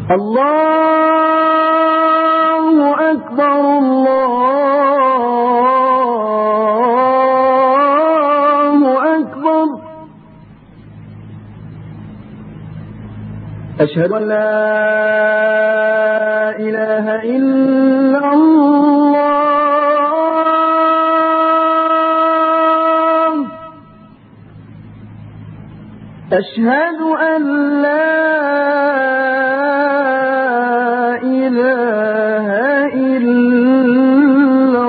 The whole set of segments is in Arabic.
الله أكبر الله أكبر. أشهد أن لا إله إلا الله. أشهد أن لا إله إلا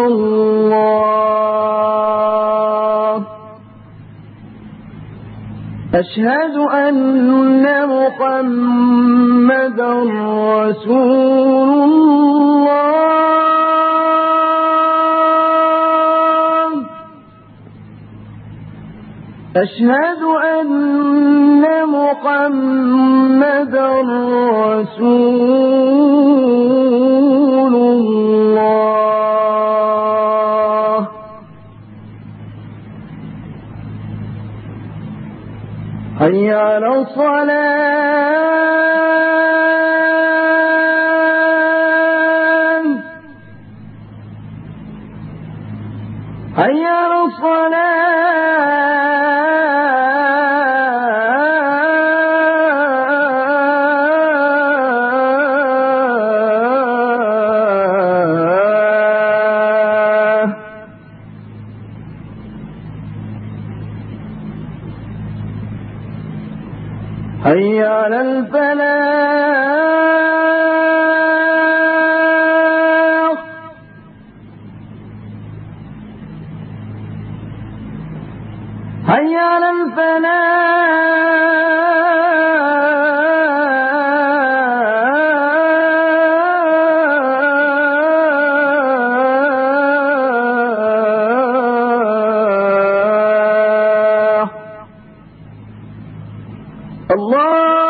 الله. أشهد أن محمدا رسول الله. أشهد أن محمدا رسول الله. حي على الصلاة. حي على حي على الفلاح. حي على الفلاح. الله